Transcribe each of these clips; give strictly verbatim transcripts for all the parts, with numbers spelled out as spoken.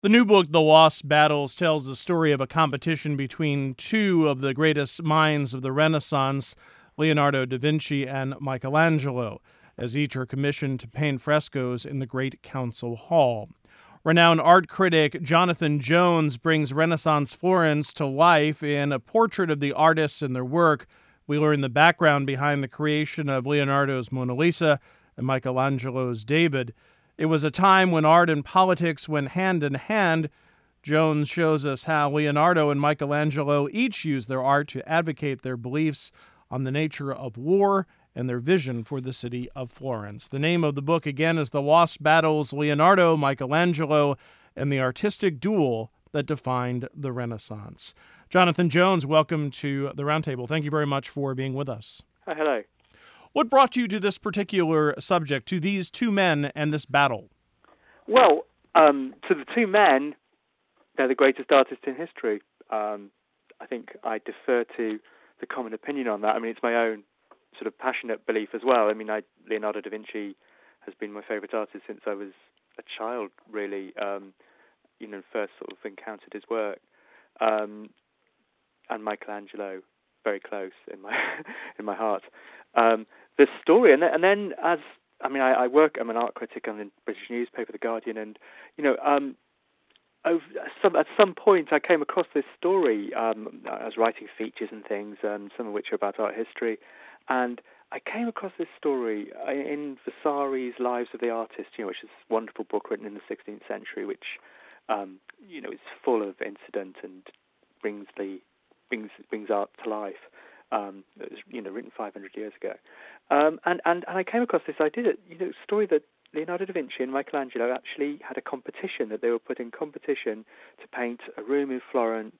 The new book, The Lost Battles, tells the story of a competition between two of the greatest minds of the Renaissance, Leonardo da Vinci and Michelangelo, as each are commissioned to paint frescoes in the Great Council Hall. Renowned art critic Jonathan Jones brings Renaissance Florence to life in a portrait of the artists and their work. We learn the background behind the creation of Leonardo's Mona Lisa and Michelangelo's David. It was a time when art and politics went hand in hand. Jones shows us how Leonardo and Michelangelo each used their art to advocate their beliefs on the nature of war and their vision for the city of Florence. The name of the book, again, is The Lost Battles, Leonardo, Michelangelo, and the Artistic Duel that Defined the Renaissance. Jonathan Jones, welcome to the Roundtable. Thank you very much for being with us. Hi, hello. What brought you to this particular subject, to these two men and this battle? Well, um, to the two men, they're the greatest artists in history. Um, I think I defer to the common opinion on that. I mean, it's my own sort of passionate belief as well. I mean, I, Leonardo da Vinci has been my favourite artist since I was a child, really, um, you know, first sort of encountered his work. Um, and Michelangelo, very close in my in my heart. Um, this story, and then, and then as I mean, I, I work. I'm an art critic on the British newspaper, The Guardian, and you know, um, over some, at some point, I came across this story. Um, I was writing features and things, um, some of which are about art history, and I came across this story in Vasari's Lives of the Artists, you know, which is a wonderful book written in the sixteenth century, which um, you know is full of incident and brings the brings brings art to life. Um, it was, you know, written five hundred years ago, um, and, and and I came across this idea that, you know, story that Leonardo da Vinci and Michelangelo actually had a competition, that they were put in competition to paint a room in Florence,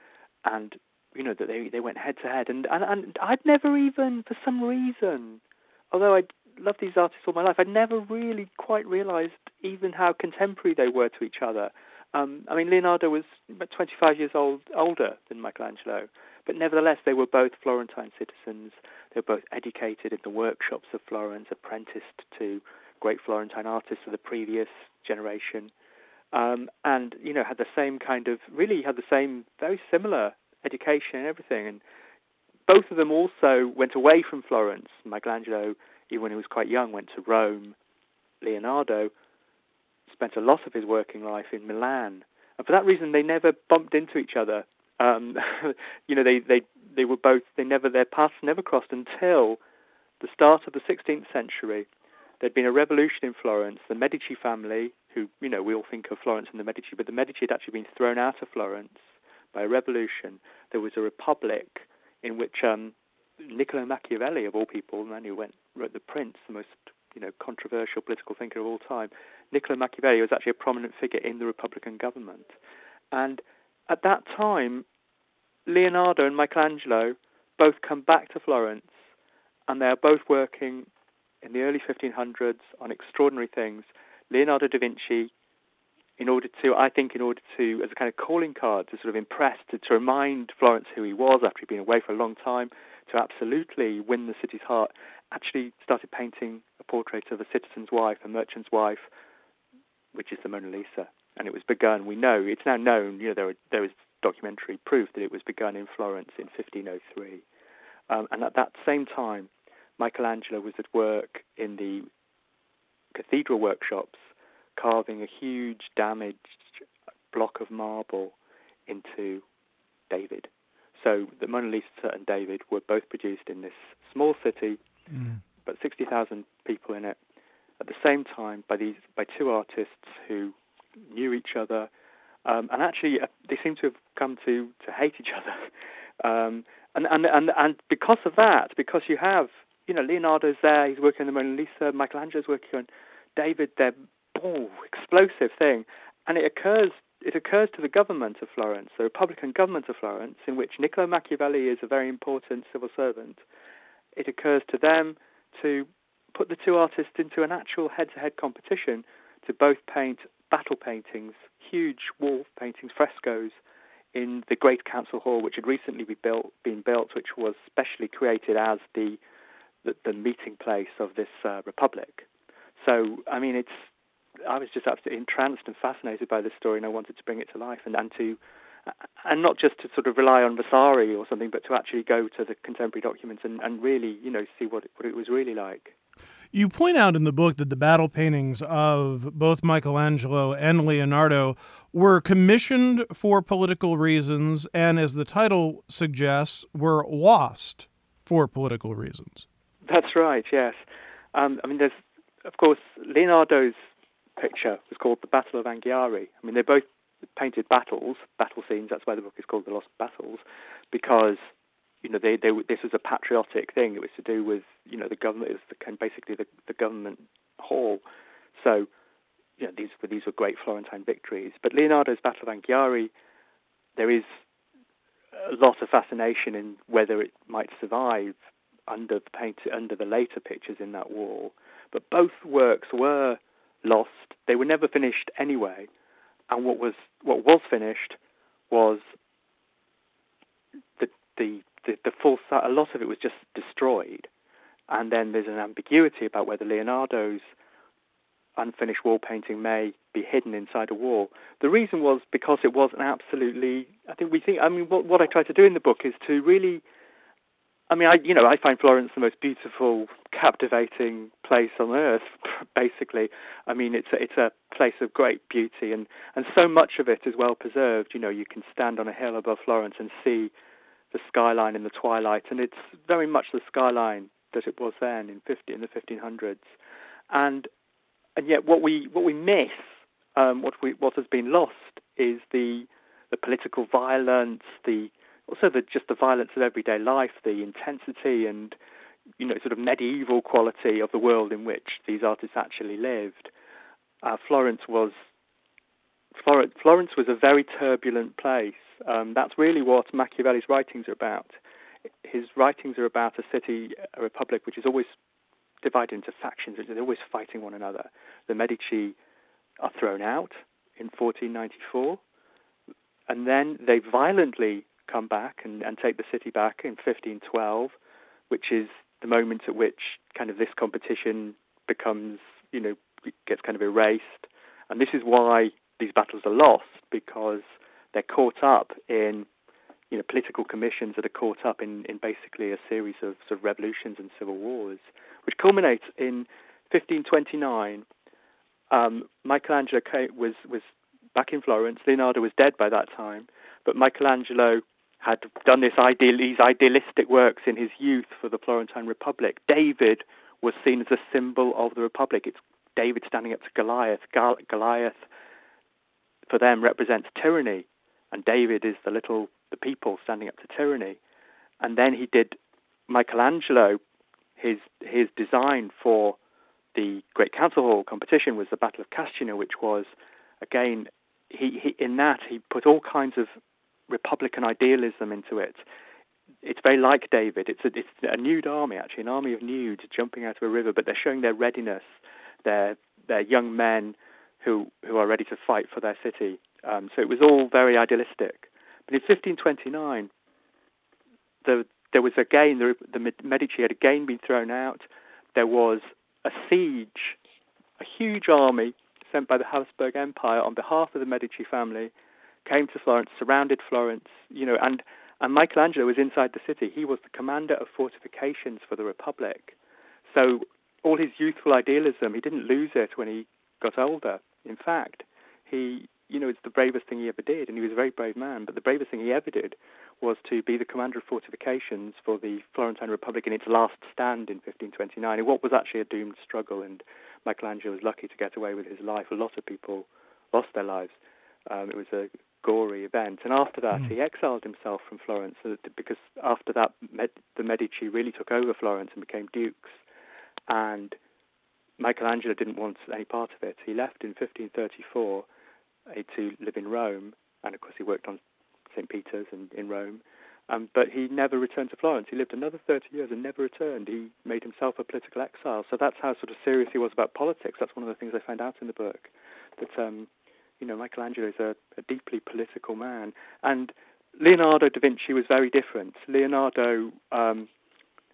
and you know that they they went head to head, and and and I'd never even, for some reason, although I loved these artists all my life, I'd never really quite realised even how contemporary they were to each other. Um, I mean, Leonardo was about twenty-five years old older than Michelangelo, but nevertheless, they were both Florentine citizens. They were both educated in the workshops of Florence, apprenticed to great Florentine artists of the previous generation, um, and, you know, had the same kind of, really had the same, very similar education and everything. And both of them also went away from Florence. Michelangelo, even when he was quite young, went to Rome. Leonardo spent a lot of his working life in Milan. And for that reason, they never bumped into each other. Um, you know, they, they, they were both, they never, their paths never crossed until the start of the sixteenth century. There'd been a revolution in Florence. The Medici family, who, you know, we all think of Florence and the Medici, but the Medici had actually been thrown out of Florence by a revolution. There was a republic in which um, Niccolo Machiavelli, of all people, the man who went, wrote The Prince, the most, you know, controversial political thinker of all time, Niccolo Machiavelli was actually a prominent figure in the Republican government. And at that time, Leonardo and Michelangelo both come back to Florence, and they are both working in the early fifteen hundreds on extraordinary things. Leonardo da Vinci, in order to, I think, in order to, as a kind of calling card, to sort of impress, to, to remind Florence who he was after he'd been away for a long time, to absolutely win the city's heart, actually started painting a portrait of a citizen's wife, a merchant's wife, which is the Mona Lisa. And it was begun, we know, it's now known, you know, there, there is documentary proof that it was begun in Florence in fifteen oh three. Um, and at that same time, Michelangelo was at work in the cathedral workshops, carving a huge damaged block of marble into David. So the Mona Lisa and David were both produced in this small city, mm. but sixty thousand people in it, at the same time by these by two artists who knew each other, um, and actually uh, they seem to have come to, to hate each other. Um, and, and, and, and because of that, because you have, you know, Leonardo's there, he's working on the Mona Lisa, Michelangelo's working on David, they're oh, explosive thing. And it occurs it occurs to the government of Florence, the Republican government of Florence, in which Niccolo Machiavelli is a very important civil servant. It occurs to them to put the two artists into an actual head-to-head competition to both paint battle paintings, huge wall paintings, frescoes, in the Great Council Hall, which had recently be built, been built, which was specially created as the the, the meeting place of this uh, republic. So, I mean, it's I was just absolutely entranced and fascinated by this story, and I wanted to bring it to life, and, and to and not just to sort of rely on Vasari or something, but to actually go to the contemporary documents and, and really, you know, see what it, what it was really like. You point out in the book that the battle paintings of both Michelangelo and Leonardo were commissioned for political reasons and, as the title suggests, were lost for political reasons. That's right, yes. Um, I mean, there's, of course, Leonardo's picture was called The Battle of Anghiari. I mean, they both painted battles, battle scenes. That's why the book is called The Lost Battles, because you know they, they this was a patriotic thing. It was to do with you know the government. It was the, basically the, the government hall. So you know these were these were great Florentine victories. But Leonardo's Battle of Anghiari, there is a lot of fascination in whether it might survive under the paint under the later pictures in that wall. But both works were lost. They were never finished anyway. And what was what was finished was the, the the the full. A lot of it was just destroyed, and then there's an ambiguity about whether Leonardo's unfinished wall painting may be hidden inside a wall. The reason was because it wasn't absolutely. I think we think. I mean, what what I try to do in the book is to really. I mean, I you know I find Florence the most beautiful, captivating place on earth. Basically, I mean it's a, it's a place of great beauty, and, and so much of it is well preserved. You know, you can stand on a hill above Florence and see the skyline in the twilight, and it's very much the skyline that it was then in fifty in the fifteen hundreds. And and yet, what we what we miss, um, what we what has been lost, is the the political violence, the also the just the violence of everyday life, the intensity and you know sort of medieval quality of the world in which these artists actually lived. Uh, Florence was Florence, Florence was a very turbulent place. Um, that's really what Machiavelli's writings are about. His writings are about a city, a republic, which is always divided into factions. They're always fighting one another. The Medici are thrown out in fourteen ninety-four, and then they violently come back and, and take the city back in fifteen twelve, which is the moment at which kind of this competition becomes, you know, gets kind of erased. And this is why these battles are lost, because they're caught up in, you know, political commissions that are caught up in, in basically a series of sort of revolutions and civil wars, which culminates in fifteen twenty-nine. Um, Michelangelo was, was back in Florence. Leonardo was dead by that time, but Michelangelo had done this ideal, these idealistic works in his youth for the Florentine Republic. David was seen as a symbol of the Republic. It's David standing up to Goliath. Gal- Goliath, for them, represents tyranny, and David is the little, the people standing up to tyranny. And then he did Michelangelo, his his design for the Great Council Hall competition was the Battle of Cascina, which was, again, he, he in that he put all kinds of Republican idealism into it. It's very like David. It's a, it's a nude army, actually, an army of nudes jumping out of a river, but they're showing their readiness. They're, they're young men who, who are ready to fight for their city. Um, so it was all very idealistic. But in fifteen twenty-nine, the, there was again, the, the Medici had again been thrown out. There was a siege, a huge army sent by the Habsburg Empire on behalf of the Medici family, came to Florence, surrounded Florence, you know, and, and Michelangelo was inside the city. He was the commander of fortifications for the Republic. So all his youthful idealism, he didn't lose it when he got older. In fact, he, you know, it's the bravest thing he ever did, and he was a very brave man, but the bravest thing he ever did was to be the commander of fortifications for the Florentine Republic in its last stand in fifteen twenty-nine, in what was actually a doomed struggle, and Michelangelo was lucky to get away with his life. A lot of people lost their lives. Um, it was a gory event. And after that, mm. he exiled himself from Florence because after that, Med- the Medici really took over Florence and became dukes. And Michelangelo didn't want any part of it. He left in fifteen thirty-four uh, to live in Rome, and of course he worked on Saint Peter's and in Rome. Um, but he never returned to Florence. He lived another thirty years and never returned. He made himself a political exile. So that's how sort of serious he was about politics. That's one of the things I found out in the book, that um, you know, Michelangelo is a, a deeply political man. And Leonardo da Vinci was very different. Leonardo um,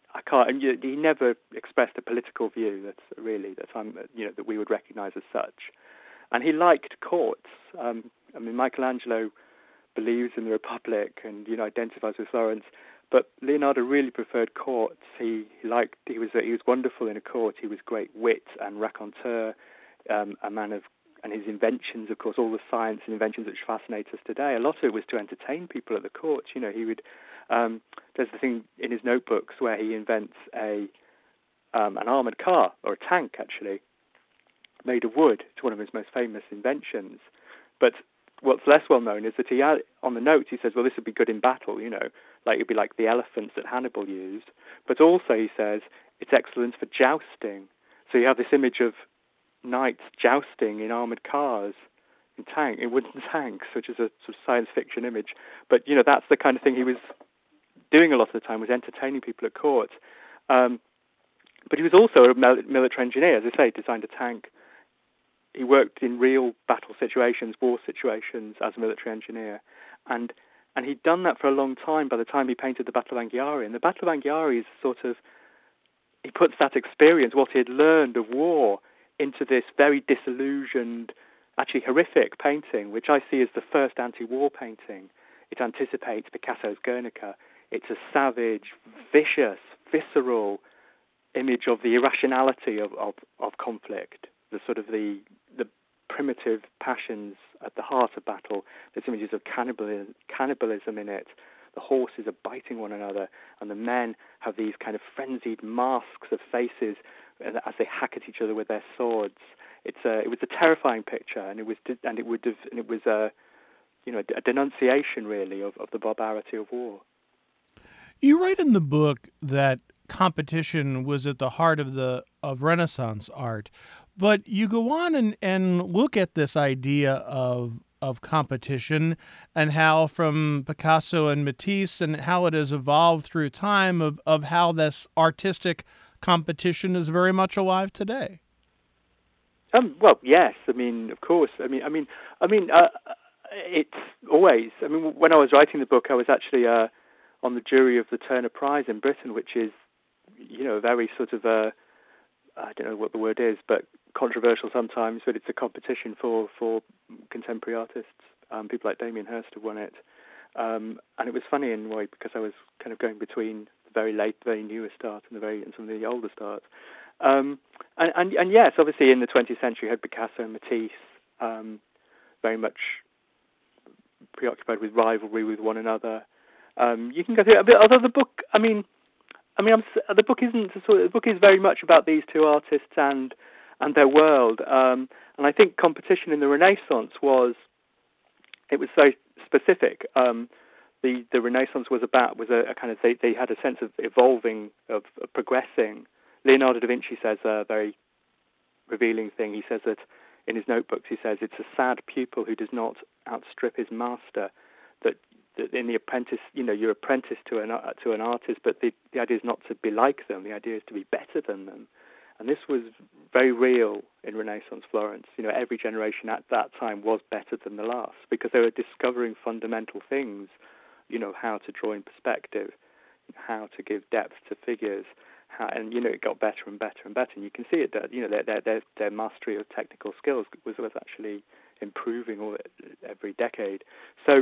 I can't. And he never expressed a political view that's really that I'm, you know, that we would recognise as such. And he liked courts. Um, I mean, Michelangelo believes in the Republic and, you know, identifies with Florence, but Leonardo really preferred courts. He, he liked. He was he was wonderful in a court. He was great wit and raconteur, um, a man of. And his inventions, of course, all the science and inventions which fascinate us today, a lot of it was to entertain people at the courts. You know, he would. Um, there's the thing in his notebooks where he invents a um, an armored car or a tank, actually, made of wood. It's one of his most famous inventions. But what's less well known is that he had, on the notes he says, well, this would be good in battle. You know, like it'd be like the elephants that Hannibal used. But also he says it's excellent for jousting. So you have this image of knights jousting in armored cars, in tank, in wooden tanks, which is a sort of science fiction image. But you know, that's the kind of thing he was doing a lot of the time, was entertaining people at court. Um, but he was also a military engineer, as I say, designed a tank. He worked in real battle situations, war situations, as a military engineer, and and he'd done that for a long time. By the time he painted the Battle of Anghiari, and the Battle of Anghiari is sort of, he puts that experience, what he had learned of war, into this very disillusioned, actually horrific painting, which I see as the first anti-war painting. It anticipates Picasso's Guernica. It's a savage, vicious, visceral image of the irrationality of, of, of conflict, the sort of the the primitive passions at the heart of battle. There's images of cannibalism, cannibalism in it. The horses are biting one another, and the men have these kind of frenzied masks of faces as they hack at each other with their swords. It's a, it was a terrifying picture, and it was, and it would, have, and it was a, you know, a denunciation really of, of the barbarity of war. You write in the book that competition was at the heart of the of Renaissance art, but you go on and, and look at this idea of of competition and how from Picasso and Matisse and how it has evolved through time of, of how this artistic competition is very much alive today. Um, well, yes. I mean, of course. I mean, I mean, I mean, uh, it's always. I mean, when I was writing the book, I was actually uh, on the jury of the Turner Prize in Britain, which is, you know, a very sort of a, I don't know what the word is, but controversial sometimes. But it's a competition for for contemporary artists. Um, people like Damien Hirst have won it, um, and it was funny in a way because I was kind of going between the very late, very newest art and the very and some of the older art. Um, and, and, and yes, obviously in the twentieth century you had Picasso and Matisse, um, very much preoccupied with rivalry with one another. Um, you can go through a bit. Although the book, I mean, I mean, I'm, the book isn't. Sort of, the book is very much about these two artists and and their world. Um, and I think competition in the Renaissance was, it was very specific. Um, the the Renaissance was about was a, a kind of they, they had a sense of evolving, of, of progressing. Leonardo da Vinci says a very revealing thing. He says that in his notebooks, he says it's a sad pupil who does not outstrip his master. That, that in the apprentice, you know, you're apprenticed to an to an artist, but the, the idea is not to be like them. The idea is to be better than them. And this was very real in Renaissance Florence. You know, every generation at that time was better than the last because they were discovering fundamental things. You know, how to draw in perspective, how to give depth to figures. How, and you know, it got better and better and better, and you can see it. That you know, their their their, their mastery of technical skills was was actually improving all every decade. So,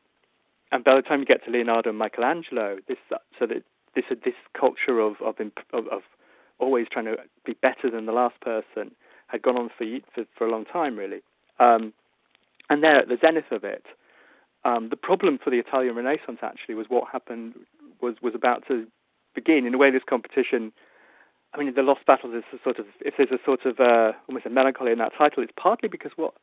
and by the time you get to Leonardo and Michelangelo, this so that this this culture of of of, of always trying to be better than the last person had gone on for for, for a long time, really. Um, and they're at the zenith of it. Um, the problem for the Italian Renaissance actually was what happened was was about to begin. In a way, this competition, I mean, the Lost Battles is a sort of, if there's a sort of uh, almost a melancholy in that title, it's partly because what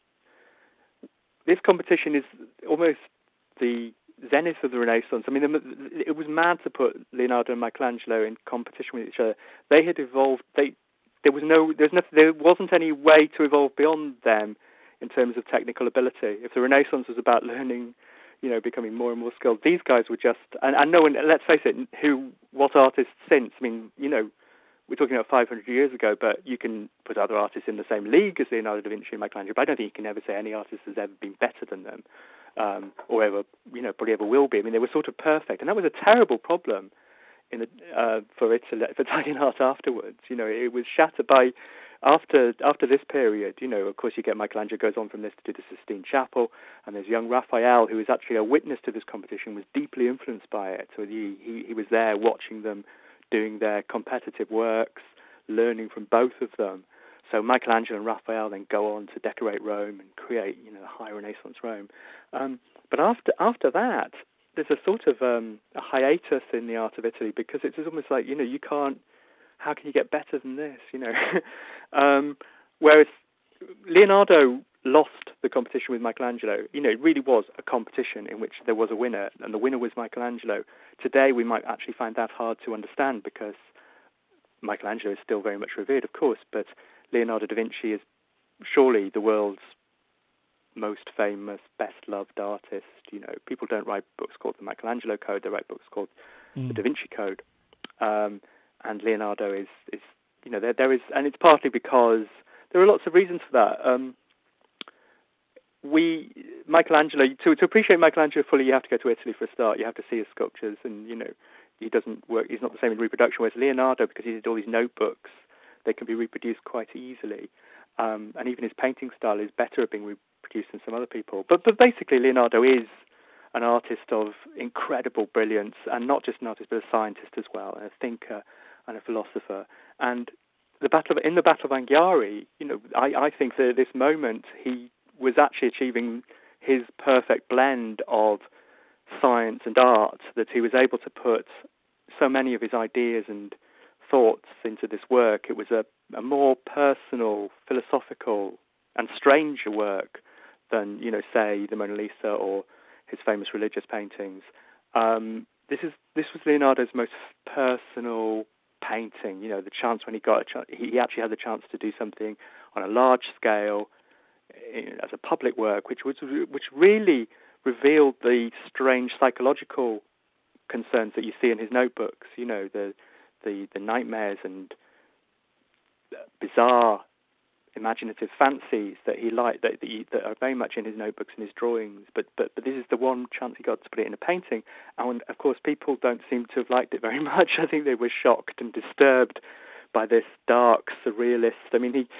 this competition is almost the zenith of the Renaissance. I mean, it was mad to put Leonardo and Michelangelo in competition with each other. They had evolved. They there was no there's no there wasn't any way to evolve beyond them in terms of technical ability. If the Renaissance was about learning, you know, becoming more and more skilled, these guys were just, and, and no one, let's face it, who, what artists since, I mean, you know, we're talking about five hundred years ago, but you can put other artists in the same league as Leonardo da Vinci and Michelangelo, but I don't think you can ever say any artist has ever been better than them, um, or ever, you know, probably ever will be. I mean, they were sort of perfect, and that was a terrible problem in the, uh, for Italy, for Italian art afterwards. You know, it was shattered by after after this period. You know, of course, you get Michelangelo goes on from this to do the Sistine Chapel, and there's young Raphael, who was actually a witness to this competition, was deeply influenced by it. So he he, he was there watching them doing their competitive works, learning from both of them. So Michelangelo and Raphael then go on to decorate Rome and create, you know, high Renaissance Rome. Um, but after after that, there's a sort of um, a hiatus in the art of Italy, because it's almost like, you know, you can't. How can you get better than this? You know, um, whereas Leonardo lost the competition with Michelangelo. You know, it really was a competition in which there was a winner, and the winner was Michelangelo. Today, we might actually find that hard to understand, because Michelangelo is still very much revered, of course, but Leonardo da Vinci is surely the world's most famous, best-loved artist. You know, people don't write books called the Michelangelo Code; they write books called mm. the Da Vinci Code. Um, and Leonardo is, is, you know, there there is, and it's partly because there are lots of reasons for that. Um, we Michelangelo to to appreciate Michelangelo fully, you have to go to Italy for a start. You have to see his sculptures, and you know, he doesn't work. He's not the same in reproduction. Whereas Leonardo, because he did all these notebooks, they can be reproduced quite easily. Um, and even his painting style is better at being reproduced than some other people. But but basically, Leonardo is an artist of incredible brilliance, and not just an artist, but a scientist as well, and a thinker and a philosopher. And the battle of, in the Battle of Anghiari, you know, I, I think that at this moment he was actually achieving his perfect blend of science and art, that he was able to put so many of his ideas and thoughts into this work. It was a, a more personal, philosophical, and stranger work than, you know, say, the Mona Lisa or his famous religious paintings. Um, this is this was Leonardo's most personal painting. You know, the chance when he got a chance, he actually had the chance to do something on a large scale as a public work, which was which really revealed the strange psychological concerns that you see in his notebooks. You know, the the, the nightmares and bizarre imaginative fancies that he liked, that, that, he, that are very much in his notebooks and his drawings. But, but but this is the one chance he got to put it in a painting. And of course, people don't seem to have liked it very much. I think they were shocked and disturbed by this dark surrealist. I mean, he.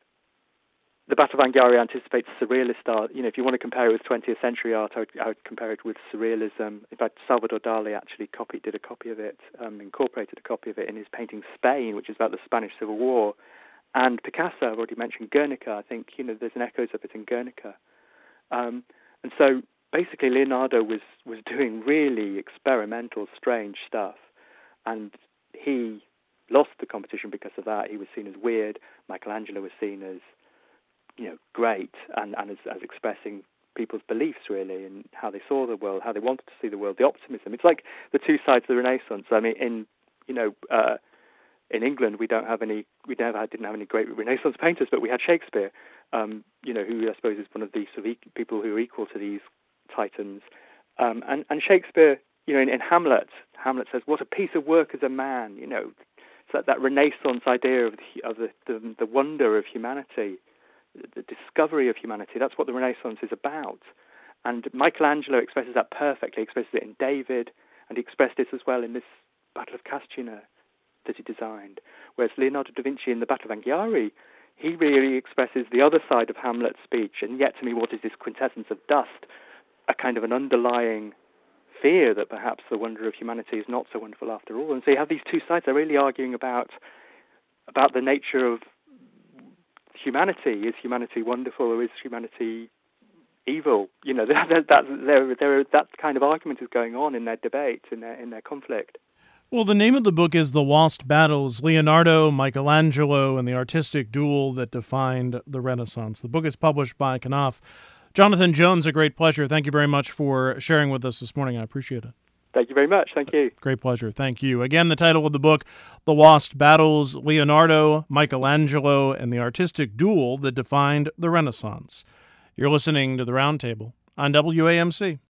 The Battle of Anghiari anticipates surrealist art. You know, if you want to compare it with twentieth century art, I would, I would compare it with surrealism. In fact, Salvador Dali actually copied, did a copy of it, um, incorporated a copy of it in his painting Spain, which is about the Spanish Civil War. And Picasso, I've already mentioned Guernica. I think, you know, there's an echoes of it in Guernica. Um, and so basically Leonardo was, was doing really experimental, strange stuff. And he lost the competition because of that. He was seen as weird. Michelangelo was seen as, you know, great, and, and as, as expressing people's beliefs, really, and how they saw the world, how they wanted to see the world, the optimism. It's like the two sides of the Renaissance. I mean, in, you know, uh, in England, we don't have any, we never didn't have any great Renaissance painters, but we had Shakespeare, um, you know, who I suppose is one of the sort of e- people who are equal to these titans. Um, and, and Shakespeare, you know, in, in Hamlet, Hamlet says, "What a piece of work is a man," you know. It's that, that Renaissance idea of the, of the, the, the wonder of humanity, the discovery of humanity. That's what the Renaissance is about. And Michelangelo expresses that perfectly, expresses it in David, and he expressed it as well in this Battle of Cascina that he designed. Whereas Leonardo da Vinci in the Battle of Anghiari, he really expresses the other side of Hamlet's speech, and yet to me what is this quintessence of dust, a kind of an underlying fear that perhaps the wonder of humanity is not so wonderful after all. And so you have these two sides. They're really arguing about about the nature of humanity. Is humanity wonderful, or is humanity evil? You know, that that there there that kind of argument is going on in their debate, in their in their conflict. Well, the name of the book is The Lost Battles, Leonardo, Michelangelo, and the Artistic Duel That Defined the Renaissance. The book is published by Knopf. Jonathan Jones, a great pleasure. Thank you very much for sharing with us this morning. I appreciate it. Thank you very much. Thank you. Great pleasure. Thank you. Again, the title of the book, The Lost Battles, Leonardo, Michelangelo, and the Artistic Duel That Defined the Renaissance. You're listening to The Roundtable on W A M C.